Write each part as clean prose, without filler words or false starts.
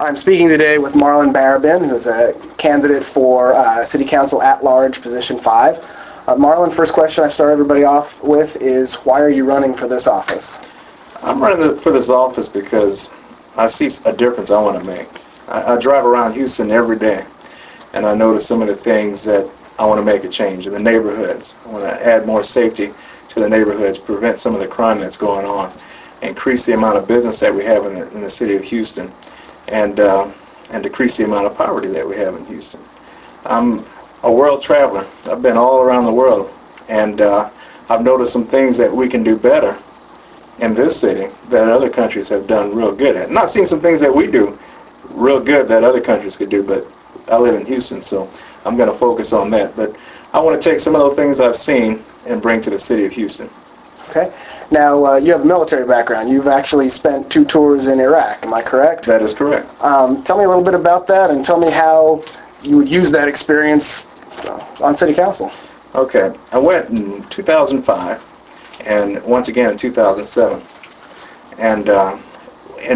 I'm speaking today with Marlon Barabin, who's a candidate for City Council at-large, Position 5. Marlon, first question I start everybody off with is, why are you running for this office? I'm running for this office because I see a difference I want to make. I drive around Houston every day, and I notice some of the things that I want to make a change in the neighborhoods. I want to add more safety to the neighborhoods, prevent some of the crime that's going on, increase the amount of business that we have in the city of Houston, and decrease the amount of poverty that we have in Houston. I'm a world traveler. I've been all around the world, and I've noticed some things that we can do better in this city that other countries have done real good at. And I've seen some things that we do real good that other countries could do, but I live in Houston, so I'm going to focus on that. But I want to take some of the things I've seen and bring to the city of Houston. Okay. Now, you have a military background. You've actually spent 2 tours in Iraq, am I correct? That is correct. Tell me a little bit about that, and tell me how you would use that experience on City Council. Okay. I went in 2005, and once again in 2007. And in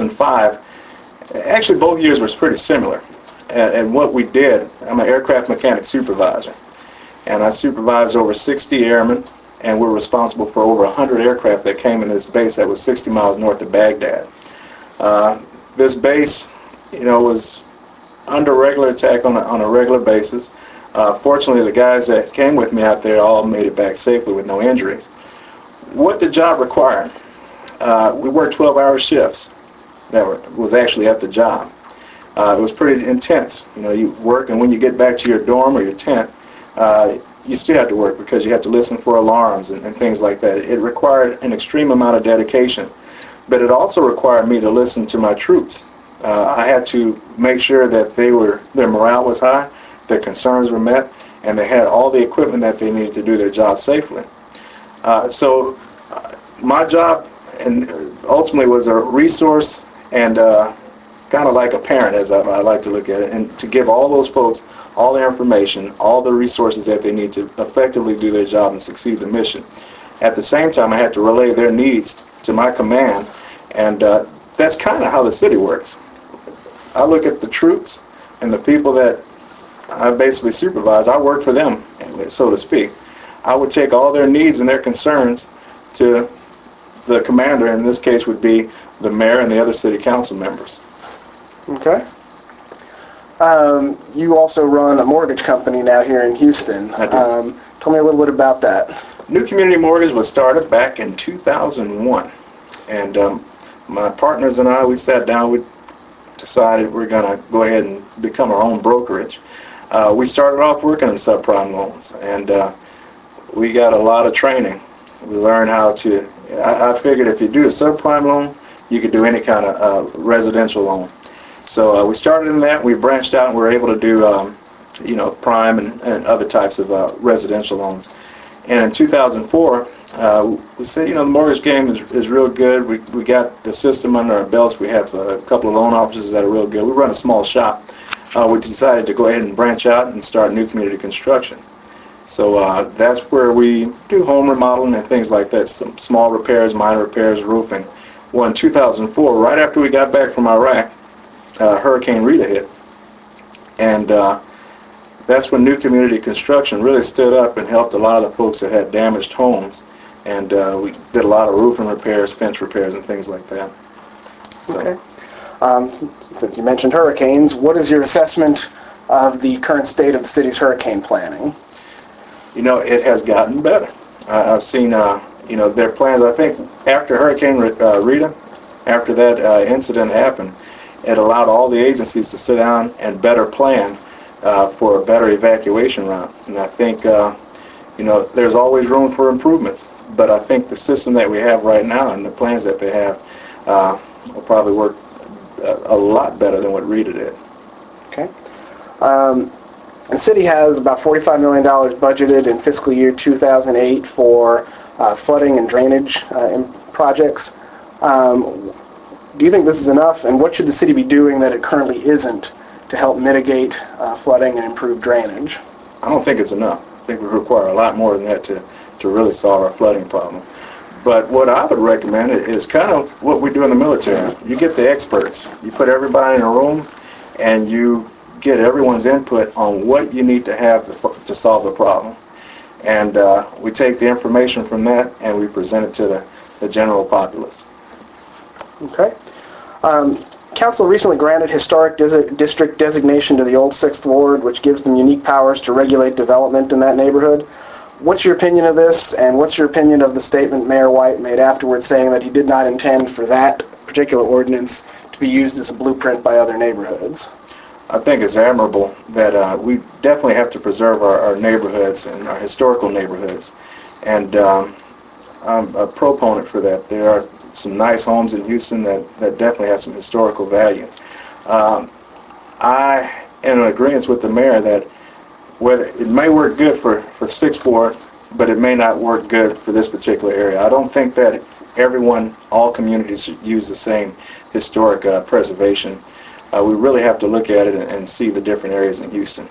2005, actually both years was pretty similar. And what we did, I'm an aircraft mechanic supervisor, and I supervised over 60 airmen, and we're responsible for over 100 aircraft that came in this base that was 60 miles north of Baghdad. This base, was under regular attack on a regular basis. Fortunately, the guys that came with me out there all made it back safely with no injuries. What the job required, we worked 12-hour shifts. That was actually at the job. It was pretty intense. You work, and when you get back to your dorm or your tent, you still have to work because you have to listen for alarms and things like that. It required an extreme amount of dedication, but it also required me to listen to my troops. I had to make sure that their morale was high, their concerns were met, and they had all the equipment that they needed to do their job safely. So my job and ultimately was a resource and kind of like a parent, as I like to look at it, and to give all those folks all the information, all the resources that they need to effectively do their job and succeed the mission. At the same time, I had to relay their needs to my command, and that's kind of how the city works. I look at the troops and the people that I basically supervise. I work for them, so to speak. I would take all their needs and their concerns to the commander, in this case would be the mayor and the other city council members. Okay. You also run a mortgage company now here in Houston. I do. Tell me a little bit about that. New Community Mortgage was started back in 2001. And my partners and I, we sat down, we decided we're going to go ahead and become our own brokerage. We started off working in subprime loans, and we got a lot of training. We learned how to, I figured if you do a subprime loan, you could do any kind of residential loan. So we started in that, we branched out, and we were able to do, prime and other types of residential loans. And in 2004, we said, the mortgage game is real good. We got the system under our belts. We have a couple of loan officers that are real good. We run a small shop. We decided to go ahead and branch out and start new community construction. So that's where we do home remodeling and things like that, some small repairs, minor repairs, roofing. Well, in 2004, right after we got back from Iraq, Hurricane Rita hit, and that's when new community construction really stood up and helped a lot of the folks that had damaged homes, and we did a lot of roofing repairs, fence repairs, and things like that. So. Okay. Since you mentioned hurricanes, what is your assessment of the current state of the city's hurricane planning? It has gotten better. I've seen, their plans. I think after Hurricane Rita, after that incident happened, it allowed all the agencies to sit down and better plan for a better evacuation route. And I think, there's always room for improvements. But I think the system that we have right now and the plans that they have will probably work a lot better than what Rita did. Okay. The city has about $45 million budgeted in fiscal year 2008 for flooding and drainage projects. Do you think this is enough, and what should the city be doing that it currently isn't to help mitigate flooding and improve drainage? I don't think it's enough. I think we require a lot more than that to really solve our flooding problem. But what I would recommend is kind of what we do in the military. You get the experts. You put everybody in a room, and you get everyone's input on what you need to have to solve the problem. And we take the information from that, and we present it to the general populace. Okay. Council recently granted historic district designation to the Old 6th Ward, which gives them unique powers to regulate development in that neighborhood. What's your opinion of this, and what's your opinion of the statement Mayor White made afterwards saying that he did not intend for that particular ordinance to be used as a blueprint by other neighborhoods? I think it's admirable that we definitely have to preserve our neighborhoods and our historical neighborhoods. And I'm a proponent for that. There are some nice homes in Houston that definitely have some historical value. I am in agreement with the mayor that whether it may work good for 6th Ward, but it may not work good for this particular area. I don't think that all communities should use the same historic preservation. We really have to look at it and see the different areas in Houston.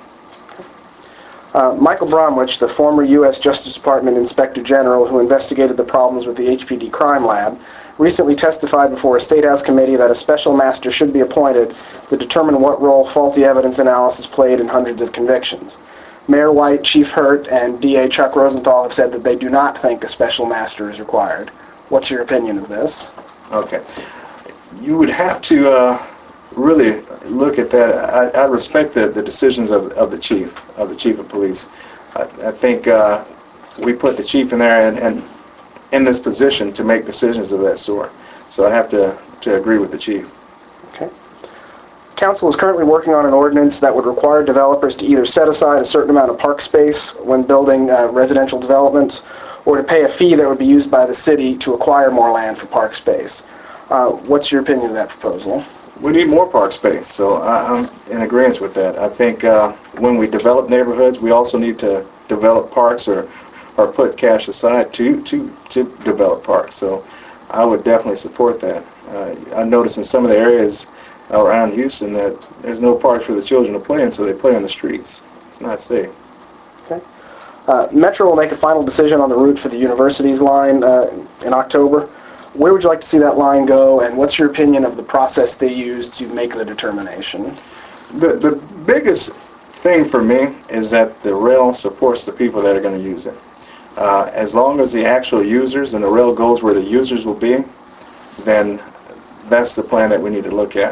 Michael Bromwich, the former U.S. Justice Department Inspector General who investigated the problems with the HPD Crime Lab, recently testified before a State House committee that a special master should be appointed to determine what role faulty evidence analysis played in hundreds of convictions. Mayor White, Chief Hurt, and DA Chuck Rosenthal have said that they do not think a special master is required. What's your opinion of this? Okay. You would have to really look at that. I respect the decisions of the chief of police. I think we put the chief in there and in this position to make decisions of that sort. So I have to agree with the chief. Okay. Council is currently working on an ordinance that would require developers to either set aside a certain amount of park space when building residential developments, or to pay a fee that would be used by the city to acquire more land for park space. What's your opinion of that proposal? We need more park space, so I'm in agreement with that. I think when we develop neighborhoods, we also need to develop parks or put cash aside to develop parks. So I would definitely support that. I noticed in some of the areas around Houston that there's no parks for the children to play in, so they play on the streets. It's not safe. Okay. Metro will make a final decision on the route for the university's line in October. Where would you like to see that line go, and what's your opinion of the process they use to make the determination? The biggest thing for me is that the rail supports the people that are going to use it. As long as the actual users and the rail goes where the users will be, then that's the plan that we need to look at.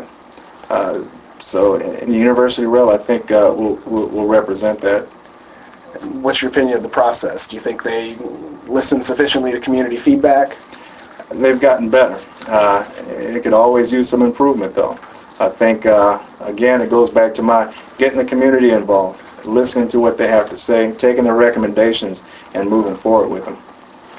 So in the university rail, I think will represent that. What's your opinion of the process? Do you think they listen sufficiently to community feedback? They've gotten better. It could always use some improvement, though. I think, again, it goes back to my getting the community involved, listening to what they have to say, taking their recommendations, and moving forward with them.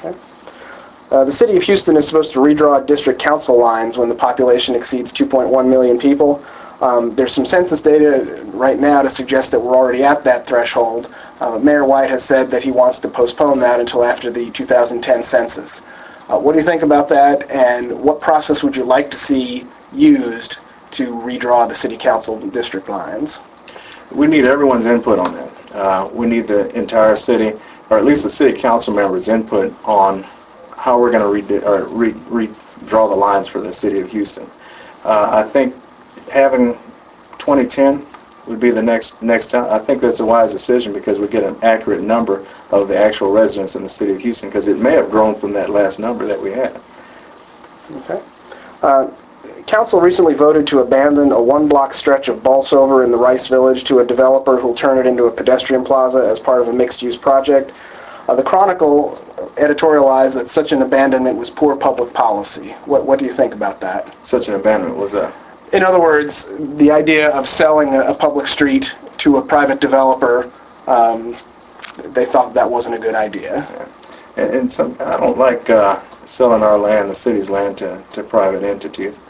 Okay. The City of Houston is supposed to redraw district council lines when the population exceeds 2.1 million people. There's some census data right now to suggest that we're already at that threshold. Mayor White has said that he wants to postpone that until after the 2010 census. What do you think about that, and what process would you like to see used to redraw the city council district lines? We need everyone's input on that. We need the entire city, or at least the city council members' input on how we're going to redraw the lines for the city of Houston. I think having 2010 would be the next time. I think that's a wise decision because we get an accurate number of the actual residents in the city of Houston, because it may have grown from that last number that we had. Okay. Council recently voted to abandon a one-block stretch of Bolsover in the Rice Village to a developer who will turn it into a pedestrian plaza as part of a mixed-use project. The Chronicle editorialized that such an abandonment was poor public policy. What do you think about that? Such an abandonment was a... In other words, the idea of selling a public street to a private developer, they thought that wasn't a good idea. Yeah. And I don't like selling our land, the city's land, to private entities.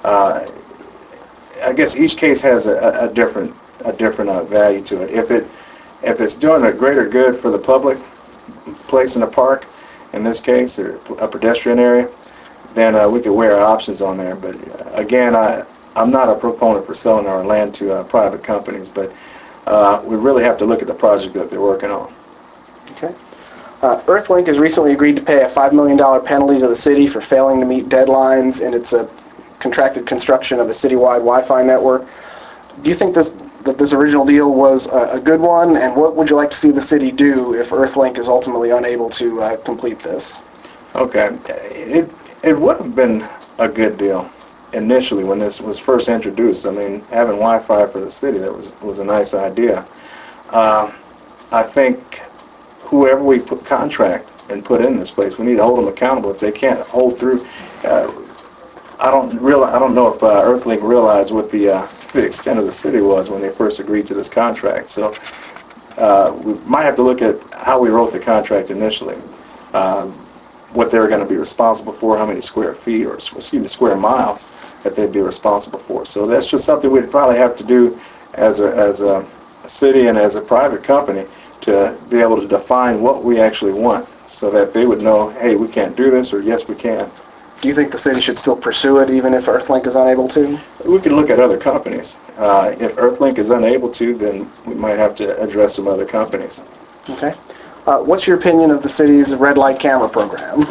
I guess each case has a different value to it. If it's doing a greater good for the public, place in a park, in this case, or a pedestrian area, then we could weigh our options on there. But again, I'm not a proponent for selling our land to private companies, but we really have to look at the project that they're working on. Okay. Earthlink has recently agreed to pay a $5 million penalty to the city for failing to meet deadlines in its contracted construction of a citywide Wi-Fi network. Do you think that this original deal was a good one, and what would you like to see the city do if Earthlink is ultimately unable to complete this? Okay, it would have been a good deal initially when this was first introduced. I mean, having Wi-Fi for the city, that was a nice idea. I think whoever we contract and put in this place, we need to hold them accountable if they can't hold through. I don't know if Earthlink realized what the extent of the city was when they first agreed to this contract. So we might have to look at how we wrote the contract initially, what they were going to be responsible for, how many square feet or square miles that they'd be responsible for. So that's just something we'd probably have to do as a city and as a private company to be able to define what we actually want, so that they would know, hey, we can't do this, or yes, we can. Do you think the city should still pursue it even if Earthlink is unable to? We could look at other companies. If Earthlink is unable to, then we might have to address some other companies. Okay. What's your opinion of the city's red light camera program?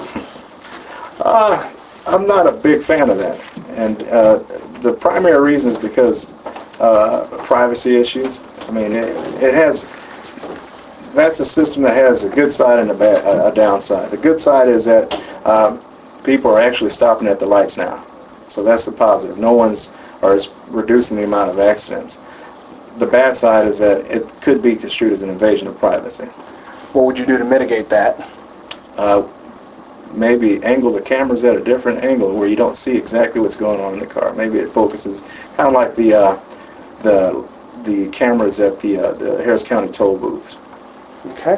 I'm not a big fan of that, and the primary reason is because privacy issues. I mean, that's a system that has a good side and a downside. The good side is that people are actually stopping at the lights now, so that's the positive. No one's is reducing the amount of accidents. The bad side is that it could be construed as an invasion of privacy. What would you do to mitigate that? Maybe angle the cameras at a different angle where you don't see exactly what's going on in the car. Maybe it focuses kind of like the cameras at the Harris County toll booths. Okay.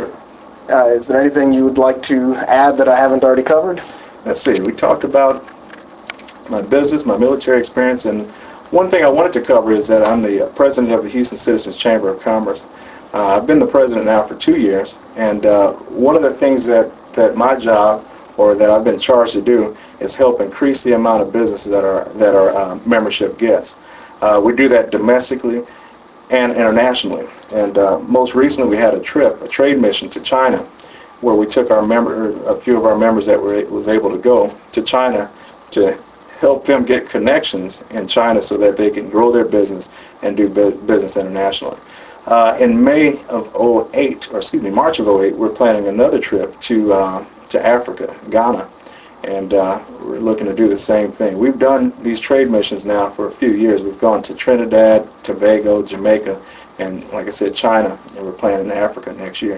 Is there anything you would like to add that I haven't already covered? Let's see. We talked about my business, my military experience, and one thing I wanted to cover is that I'm the president of the Houston Citizens Chamber of Commerce. I've been the president now for 2 years, and one of the things that my job, or that I've been charged to do, is help increase the amount of businesses that our membership gets. We do that domestically and internationally, and most recently we had a trade mission to China, where we took a few of our members that was able to go to China to help them get connections in China so that they can grow their business and do business internationally. In March of 2008, we're planning another trip to Africa, Ghana, and we're looking to do the same thing. We've done these trade missions now for a few years. We've gone to Trinidad, Tobago, Jamaica, and like I said, China, and we're planning Africa next year.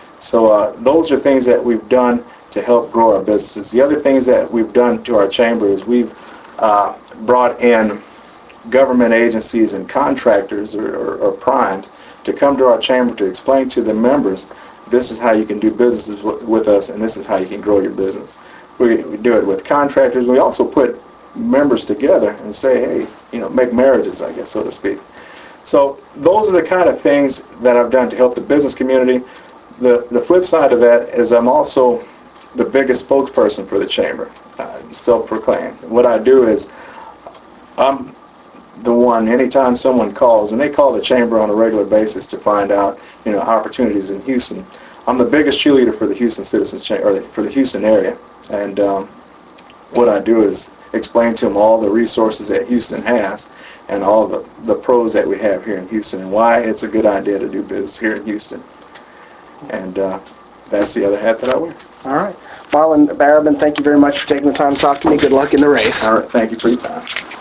So those are things that we've done to help grow our businesses. The other things that we've done to our chamber is we've brought in government agencies and contractors or primes to come to our chamber to explain to the members, this is how you can do business with us, and this is how you can grow your business. We do it with contractors. We also put members together and say, hey, make marriages, I guess, so to speak. So those are the kind of things that I've done to help the business community. The flip side of that is I'm also the biggest spokesperson for the chamber, self-proclaimed. What I do is I'm the one, anytime someone calls, and they call the chamber on a regular basis to find out, opportunities in Houston. I'm the biggest cheerleader for the Houston Citizens Chamber, or for the Houston area, and what I do is explain to them all the resources that Houston has, and all the pros that we have here in Houston, and why it's a good idea to do business here in Houston. And that's the other hat that I wear. All right. Marlon Barabin, thank you very much for taking the time to talk to me. Good luck in the race. All right. Thank you for your time.